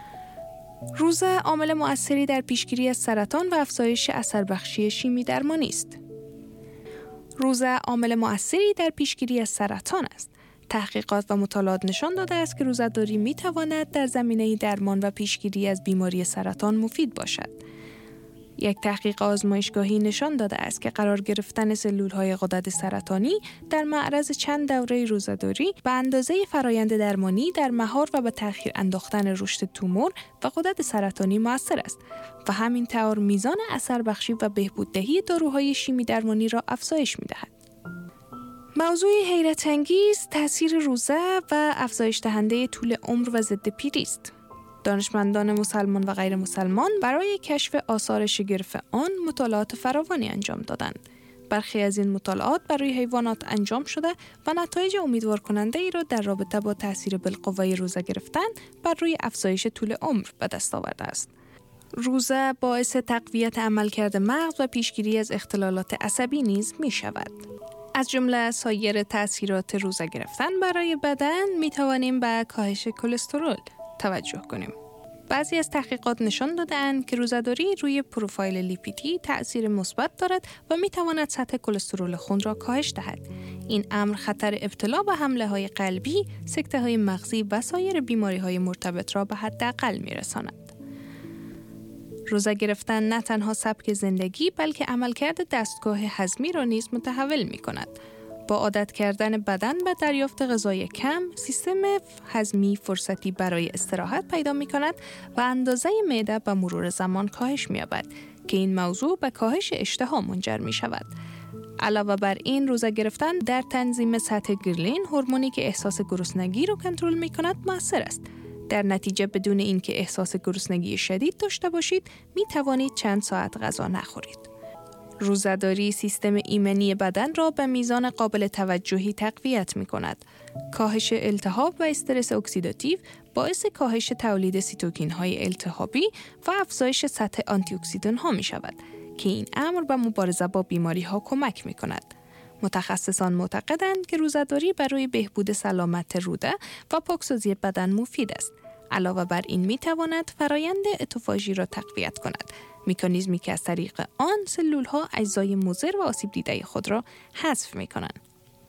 روزه عامل مؤثری در پیشگیری از سرطان و افزایش اثربخشی شیمی درمانی است. روزه عامل مؤثری در پیشگیری از سرطان است. تحقیقات و مطالعات نشان داده است که روزه‌داری می‌تواند در زمینه درمان و پیشگیری از بیماری سرطان مفید باشد. یک تحقیق آزمایشگاهی نشان داده است که قرار گرفتن سلول‌های غدد سرطانی در معرض چند دوره روزه‌داری به اندازه فرایند درمانی در مهار و به تأخیر انداختن رشد تومور و غدد سرطانی مؤثر است و همین طور میزان اثر بخشی و بهبوددهی داروهای شیمی درمانی را افزایش می‌دهد. موضوع حیرت انگیز تأثیر روزه و افزایش دهنده طول عمر و ضد پیری است. دانشمندان مسلمان و غیر مسلمان برای کشف آثار شگرف آن مطالعات فراوانی انجام دادند. برخی از این مطالعات برای حیوانات انجام شده و نتایج امیدوار کننده ای را در رابطه با تأثیر بالقوه روزه گرفتن بر روی افزایش طول عمر به دست آورده است. روزه باعث تقویت عملکرد مغز و پیشگیری از اختلالات عصبی نیز می شود. از جمله سایر تأثیرات روزه گرفتن برای بدن می توانیم به کاهش کلسترول توجه کنیم. بعضی از تحقیقات نشان داده‌اند که روزه‌داری روی پروفایل لیپیدی تأثیر مثبت دارد و می تواند سطح کلسترول خون را کاهش دهد. این امر خطر ابتلا به حمله‌های قلبی، سکته‌های مغزی و سایر بیماری‌های مرتبط را به حداقل می‌رساند. روزه گرفتن نه تنها سبک زندگی بلکه عملکرد دستگاه هضمی را نیز متحول می‌کند. با عادت کردن بدن به دریافت غذای کم، سیستم هضمی فرصتی برای استراحت پیدا می‌کند و اندازه معده به مرور زمان کاهش می‌یابد که این موضوع به کاهش اشتها منجر می‌شود. علاوه بر این، روزه گرفتن در تنظیم سطح گرلین، هورمونی که احساس گرسنگی را کنترل می‌کند، مؤثر است. در نتیجه بدون اینکه احساس گرسنگی شدید داشته باشید، می‌توانید چند ساعت غذا نخورید. روزه‌داری سیستم ایمنی بدن را به میزان قابل توجهی تقویت می‌کند. کاهش التهاب و استرس اکسیداتیو باعث کاهش تولید سیتوکین‌های التهابی و افزایش سطح آنتی اکسیدان‌ها می‌شود که این امر به مبارزه با بیماری‌ها کمک می‌کند. متخصصان معتقدند که روزه‌داری برای بهبود سلامت روده و پاکسازی بدن مفید است. علاوه بر این می‌تواند فرایند اتوفاژی را تقویت کند، مکانیزمی که از طریق آن سلول‌ها اجزای مضر و آسیب دیده خود را حذف می‌کنند.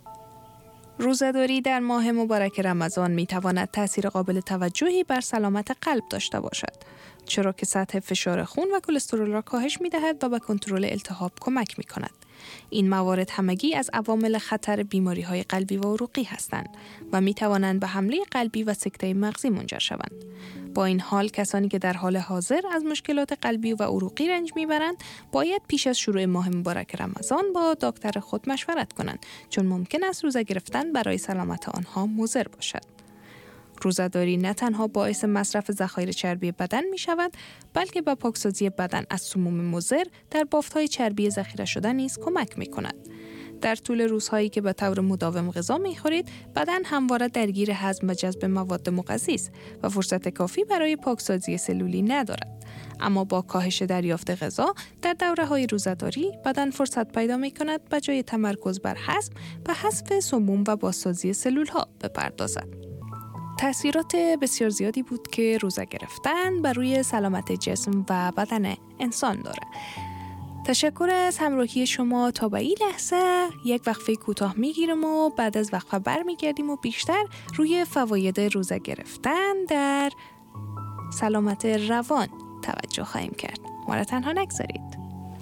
روزه‌داری در ماه مبارک رمضان می‌تواند تأثیر قابل توجهی بر سلامت قلب داشته باشد، چرا که سطح فشار خون و کلسترول را کاهش می‌دهد و به کنترل التهاب کمک می‌کند. این موارد همگی از عوامل خطر بیماری‌های قلبی و عروقی هستند و می‌توانند به حمله قلبی و سکته مغزی منجر شوند. با این حال کسانی که در حال حاضر از مشکلات قلبی و عروقی رنج میبرند باید پیش از شروع ماه مبارک رمضان با دکتر خود مشورت کنند، چون ممکن است روزه گرفتن برای سلامت آنها مضر باشد. روزه‌داری نه تنها باعث مصرف ذخایر چربی بدن می شود، بلکه به پاکسازی بدن از سموم مضر در بافت‌های چربی ذخیره شده نیز کمک می کند. در طول روزهایی که به طور مداوم غذا می‌خورید، بدن همواره درگیر هضم و جذب مواد مغذی است و فرصت کافی برای پاکسازی سلولی ندارد. اما با کاهش دریافت غذا در دوره‌های روزه‌داری، بدن فرصت پیدا می‌کند به جای تمرکز بر هضم، به حذف سموم و بازسازی سلول‌ها بپردازد. تأثیرات بسیار زیادی بود که روزه گرفتن بر روی سلامت جسم و بدن انسان داره. تشکر از همراهی شما. تا به این لحظه یک وقفه کوتاه میگیریم و بعد از وقفه برمیگردیم و بیشتر روی فواید روزه گرفتن در سلامت روان توجه خواهیم کرد. ما را تنها نگذارید.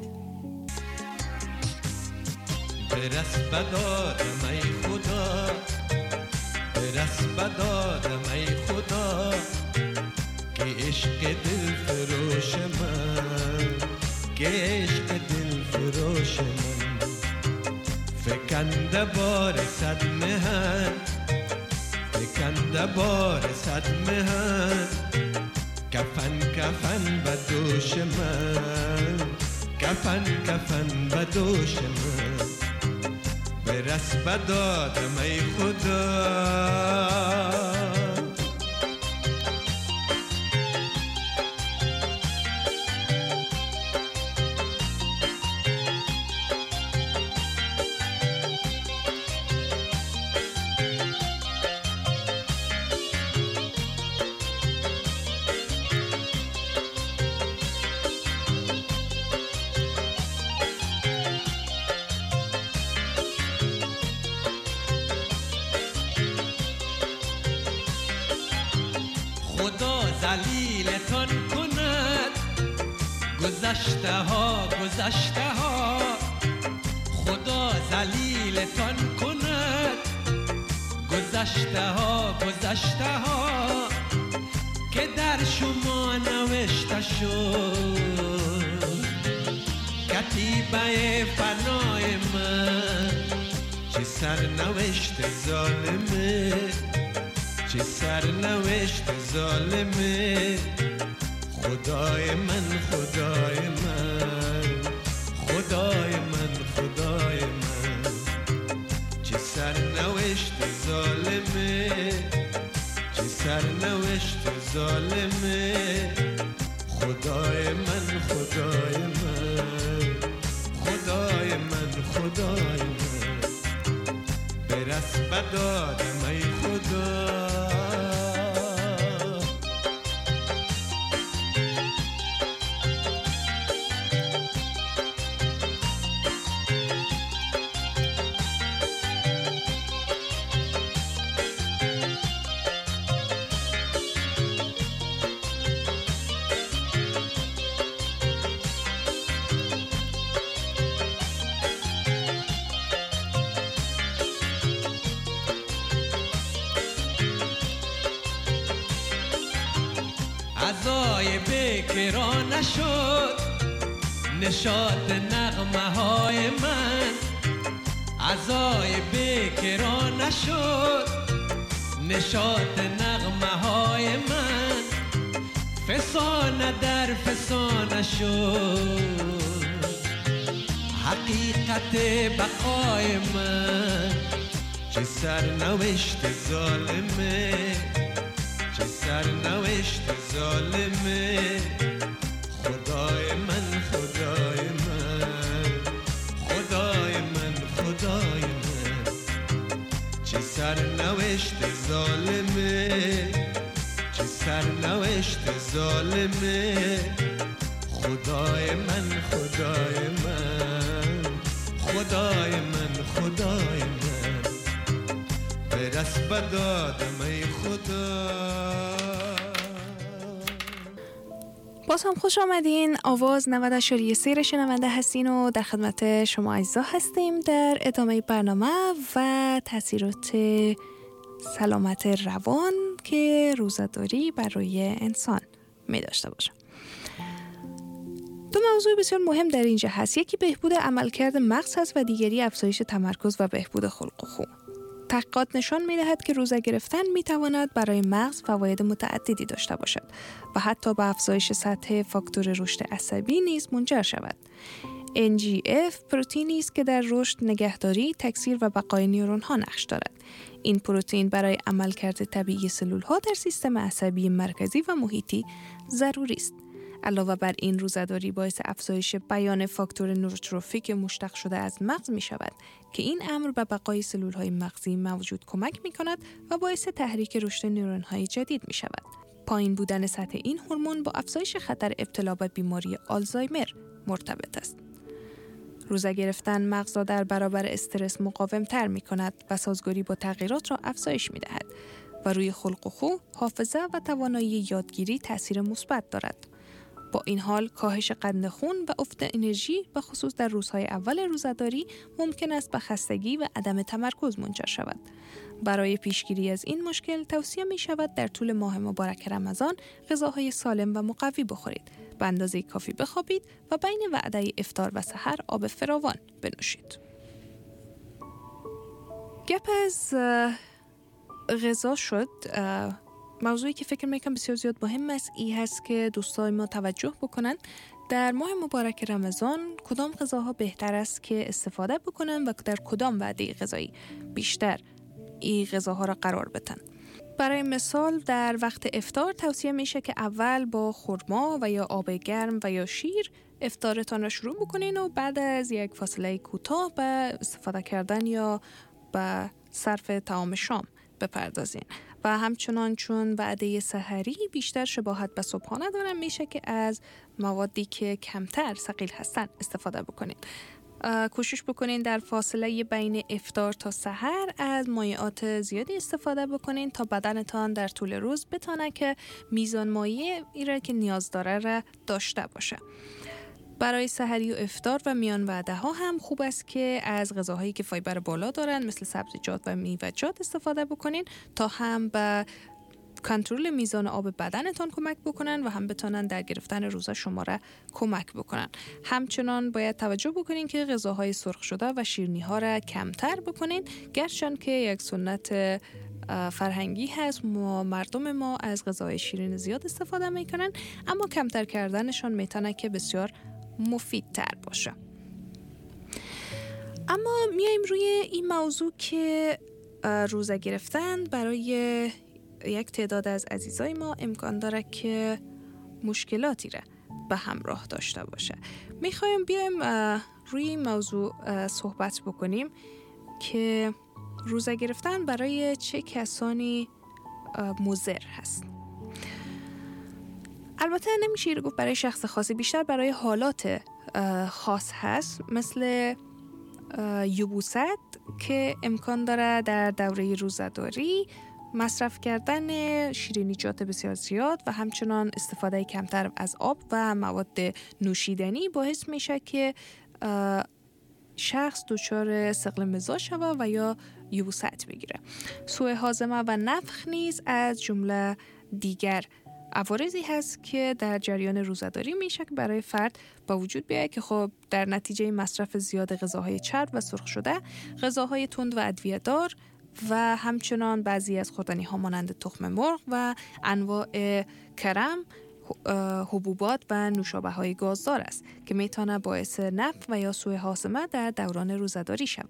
برس بدادم ای خدا، برس بدادم ای خدا، که عشق دل فروش من، که عشق دل فروش من فکنده بار صد مهن، فکنده بار صد مهن، کفن کفن به دوش من، کفن کفن به دوش من، برس بدادم ای خدا. ذلیلتان کند گذشته ها، گذشته ها، خدا ذلیلتان کند گذشته ها، گذشته ها، که در شما نوشته شد کتیبه فنای من، چه سرنوشت ظالمه، چه سرنوشت ظالمه، خدای من، خدای من، خدای من، خدای من، چه سرنوشت ظالمه، چه سرنوشت ظالمه، خدای من، خدای من، خدای من، خدای من. برس بدادم ای خدا. عزای بکرا نشد نشاط نغمه های من، عزای بکرا نشد نشاط نغمه های من، فسانه در فسانه شد حقیقت بقای من. چه سرنوشت ظالمه، چه سرنوشت ظالمه، خدای من خدای من، خدای من خدای من. چه سرنوشت ظالمه، چه سرنوشت ظالمه، خدای من خدای من، خدای من خدای من. برس بدادم ای خدا. باز هم خوش آمدین. آواز 90.3 شنونده هستین و در خدمت شما عزیزا هستیم در ادامه برنامه و تاثیرات سلامت روان که روزه‌داری برای انسان می داشته باشه. دو موضوع بسیار مهم در اینجا هست. یکی بهبود عملکرد مغز هست و دیگری افزایش تمرکز و بهبود خلق و خو. تحقیقات نشان می‌دهد که روزه گرفتن می‌تواند برای مغز فواید متعددی داشته باشد و حتی به افزایش سطح فاکتور رشد عصبی نیز منجر شود. NGF پروتئینی است که در رشد، نگهداری، تکثیر و بقای نورون‌ها نقش دارد. این پروتئین برای عملکرد طبیعی سلول‌ها در سیستم عصبی مرکزی و محیطی ضروری است. علاوه بر این، روزه‌داری باعث افزایش بیان فاکتور نوروتروفیک مشتق شده از مغز می شود که این امر به بقای سلول‌های مغزی موجود کمک می کند و باعث تحریک رشد نورون‌های جدید می شود. پایین بودن سطح این هورمون با افزایش خطر ابتلا به بیماری آلزایمر مرتبط است. روزه گرفتن مغز را در برابر استرس مقاوم‌تر می کند و سازگاری با تغییرات را افزایش می دهد و روی خلق و خو، حافظه و توانایی یادگیری تأثیر مثبت دارد. با این حال، کاهش قند خون و افت انرژی به خصوص در روزهای اول روزه‌داری ممکن است به خستگی و عدم تمرکز منجر شود. برای پیشگیری از این مشکل توصیه می شود در طول ماه مبارک رمضان غذاهای سالم و مقوی بخورید، به اندازه کافی بخوابید و بین وعده افطار و سحر آب فراوان بنوشید. گپ از غذا شد. موضوعی که فکر میکنم بسیار زیاد مهم است این هست که دوستای ما توجه بکنن در ماه مبارک رمضان کدام غذاها بهتر است که استفاده بکنن و در کدام وعده غذایی بیشتر این غذاها را قرار بدن. برای مثال در وقت افطار توصیه میشه که اول با خرما و یا آب گرم و یا شیر افطارتان را شروع بکنین و بعد از یک فاصله کوتاه به استفاده کردن یا به صرف طعام شام بپردازین. و همچنان چون وعده سحری بیشتر شباهت به صبحانه دارن میشه که از موادی که کمتر ثقیل هستن استفاده بکنین. کوشش بکنین در فاصله بین افطار تا سحر از مایعات زیادی استفاده بکنین تا بدنتان در طول روز بتونه که میزان مایع ایره که نیاز داره را داشته باشه. برای سحری و افطار و میان وعده ها هم خوب است که از غذاهایی که فایبر بالا دارن مثل سبزیجات و میوه‌جات استفاده بکنین تا هم به کنترل میزان آب بدنتان کمک بکنن و هم بتونن در گرفتن روزه شما را کمک بکنن. همچنان باید توجه بکنین که غذاهای سرخ شده و شیرینی ها را کمتر بکنین، گرچند که یک سنت فرهنگی هست مردم ما از غذای شیرین زیاد استفاده میکنن، اما کمتر کردنشان میتونه که بسیار مفیدتر باشه. اما میایم روی این موضوع که روزه گرفتن برای یک تعداد از عزیزای ما امکان داره که مشکلاتی را به همراه داشته باشه. میخوایم بیایم روی این موضوع صحبت بکنیم که روزه گرفتن برای چه کسانی مضر هست؟ البته نمیشه گفت برای شخص خاصی، بیشتر برای حالات خاص هست، مثل یبوست که امکان داره در دوره روزه‌داری مصرف کردن شیرینیجات بسیار زیاد و همچنان استفاده کمتر از آب و مواد نوشیدنی باعث میشه که شخص دچار ثقل مزاج شود و یا یبوست بگیره. سوء هاضمه و نفخ نیز از جمله دیگر عوارضی هست که در جریان روزه‌داری میشه که برای فرد با وجود بیاید که خب در نتیجه مصرف زیاد غذاهای چرب و سرخ شده، غذاهای تند و ادویه‌دار و همچنان بعضی از خوردنی‌ها مانند تخم مرغ و انواع کرم، حبوبات و نوشابه‌های گازدار است که میتونه باعث نفخ و یا سوء هاضمه در دوران روزه‌داری شود.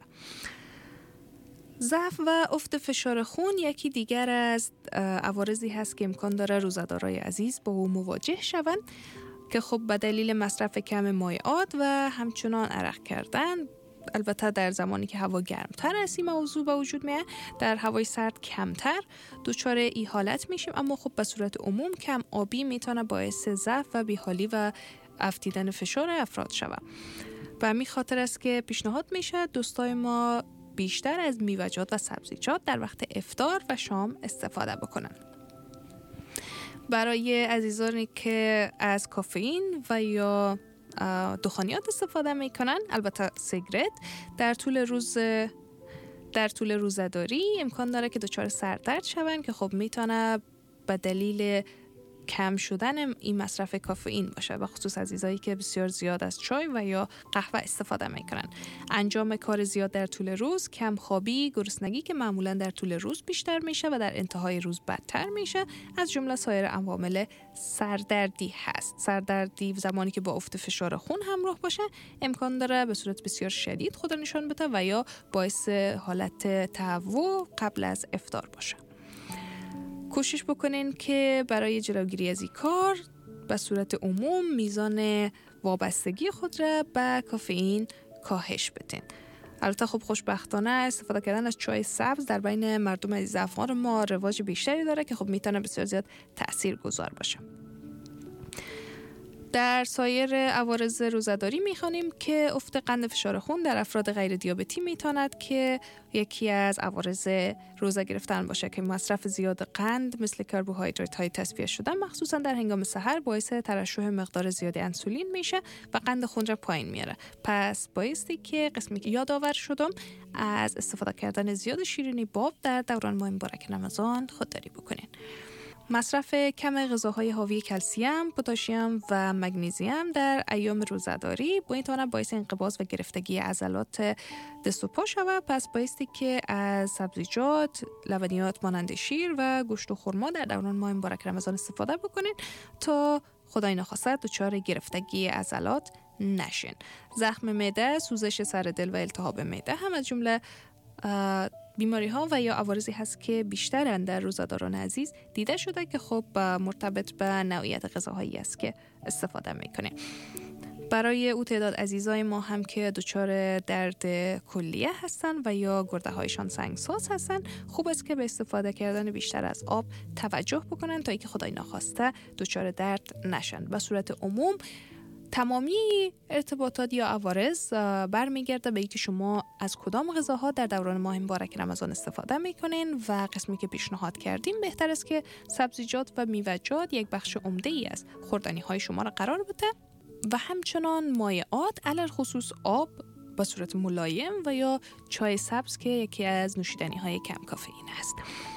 ضعف و افت فشار خون یکی دیگر از عوارضی هست که امکان داره روزه‌دارای عزیز با او مواجه شوند که خب به دلیل مصرف کم مایعات و همچنان عرق کردن، البته در زمانی که هوا گرمتر است این موضوع به وجود میاد، در هوای سرد کمتر دچار این حالت میشیم، اما خب به صورت عموم کم آبی میتونه باعث ضعف و بیحالی و افتیدن فشار افراد شود. و همین خاطر است که پیشنهاد میشه دوستای ما بیشتر از میوه‌جات و سبزیجات در وقت افطار و شام استفاده بکنن. برای عزیزانی که از کافئین و یا دخانیات استفاده میکنن، البته سیگرت، در طول روزه‌داری امکان داره که دچار سردرد شون که خب میتونه به دلیل کم شدن این مصرف کافئین باشه، و خصوص عزیزایی که بسیار زیاد از چای و یا قهوه استفاده میکنن. انجام کار زیاد در طول روز، کم خوابی، گرسنگی که معمولا در طول روز بیشتر میشه و در انتهای روز بدتر میشه، از جمله سایر عوامل سردردی هست. سردردی زمانی که با افت فشار خون همراه باشه امکان داره به صورت بسیار شدید خود نشان بده و یا باعث حالت تهوع قبل از افطار باشه. کوشش بکنین که برای جلوگیری از این کار به صورت عموم میزان وابستگی خود را به کافئین کاهش بدین. البته خب خوشبختانه استفاده کردن از چای سبز در بین مردم عزیز افغان ما رواج بیشتری داره که خب میتونه بسیار زیاد تاثیرگذار باشه. در سایر عوارض روزه‌داری میخوانیم که افت قند فشار خون در افراد غیر دیابتی میتواند که یکی از عوارض روزه گرفتن باشه که مصرف زیاد قند مثل کربوهیدرات های تصفیه شده مخصوصا در هنگام سحر باعث ترشح مقدار زیاد انسولین میشه و قند خون را پایین میاره. پس بایستی که قسمی که یادآور شدم از استفاده کردن زیاد شیرینی باب در دوران ماه مبارک رمضان خودداری بکنین. مصرف کم غذاهای حاوی کلسیم، پتاسیم و مگنیزیم در ایام روزه‌داری میتونه باعث انقباض و گرفتگی عضلات دست و پا شود. پس بایستی که از سبزیجات، لبنیات مانند شیر و گوشت و خرما در دوران ماه مبارک رمضان استفاده بکنین تا خدای نخواسته دچار گرفتگی عضلات نشین. زخم معده، سوزش سر دل و التهاب معده هم از جمله بیماری ها و یا عوارضی هست که بیشترن در روزه‌داران عزیز دیده شده که خب مرتبط به نوعیت غذاهایی است که استفاده میکنه. برای او تعداد عزیزای ما هم که دچار درد کلیه هستن و یا گرده هایشان سنگساز هستن، خوب است که به استفاده کردن بیشتر از آب توجه بکنن تا اینکه خدای نخواسته دچار درد نشن. به صورت عموم تمامی ارتباطات یا عوارض برمیگرده به اینکه شما از کدام غذاها در دوران ماه مبارک رمضان استفاده میکنین و قسمی که پیشنهاد کردیم بهتر است که سبزیجات و میوه‌جات یک بخش عمده ای از خوردنی های شما را قرار بده و همچنان مایعات، علل خصوص آب به صورت ملایم و یا چای سبز که یکی از نوشیدنی های کم کافئین است.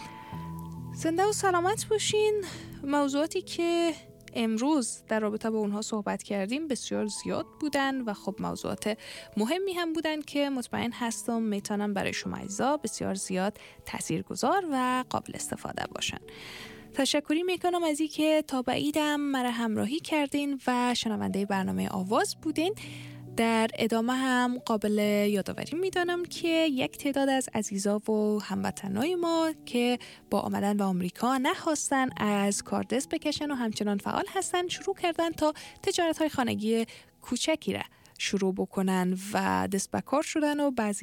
زنده و سلامت باشین. موضوعاتی که امروز در رابطه با اونها صحبت کردیم بسیار زیاد بودن و خب موضوعات مهمی هم بودن که مطمئن هستم میتونن برای شما عزیزا بسیار زیاد تاثیرگذار و قابل استفاده باشن. تشکری میکنم از اینکه تا بعیدم مرا همراهی کردین و شنونده برنامه آواز بودین. در ادامه هم قابل یادآوری میدانم که یک تعداد از عزیزا و هموطنای ما که با آمدن به آمریکا نخواستن از کار دست بکشن و همچنان فعال هستن، شروع کردن تا تجارت‌های خانگی کوچکی را شروع بکنن و دست به کار شدن و بعضی